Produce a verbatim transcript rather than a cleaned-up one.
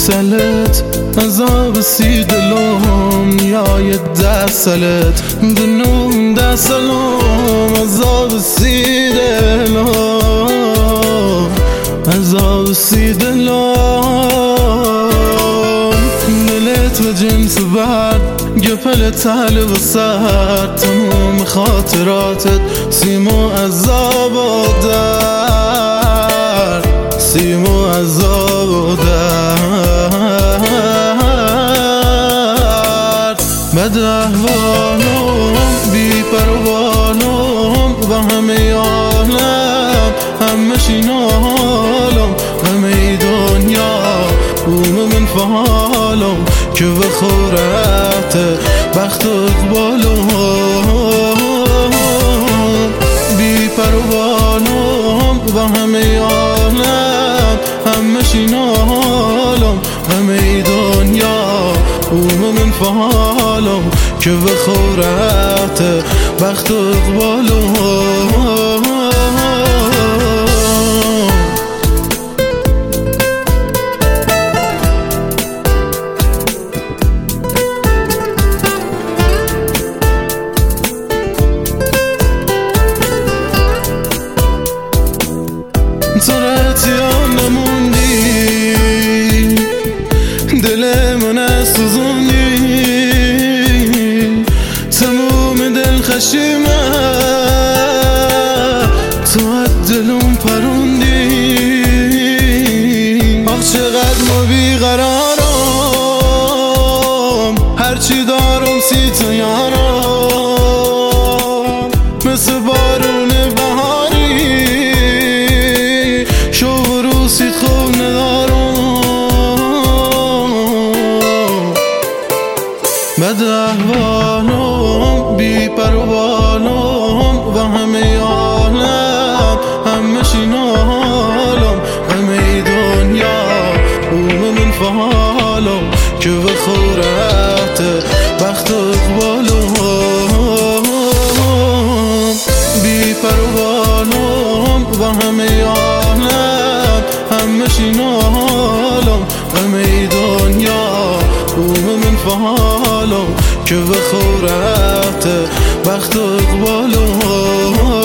سلت عذاب سی دلم نیای ده سلت دنوم ده سلم عذاب سی دلم عذاب سی دلم دلت و جنس بعد گپل تل و سر تمام خاطراتت سیمو عذاب و درد سیمو عذاب و درد بد احوالم بی پروانم و همه عالم همه شینالم همه دنیا بوم من فعالم که بخورت بخت و اقبالم بی پروانم و همه عالم همه شینالم همه دنیا بوم من فعالم که بخورت بخت و اقبالم تو رتیان نموندی دل من سوزوندی تموم دل خشیمه تو از دلم پروندی آخ چقدر ما بیقرارم هرچی دارم سی تا یارم مثل بارون بهاری شو و روسید خوب ندارم بد احوالم بی پروانم و همه عالم همه شینالم همه دنیا بوم من فعالم که بخورت بخت و اقبالم بی پروانم و همه عالم همه شینالم همه دنیا بوم من فعالم که بخورت بخت و اقبالم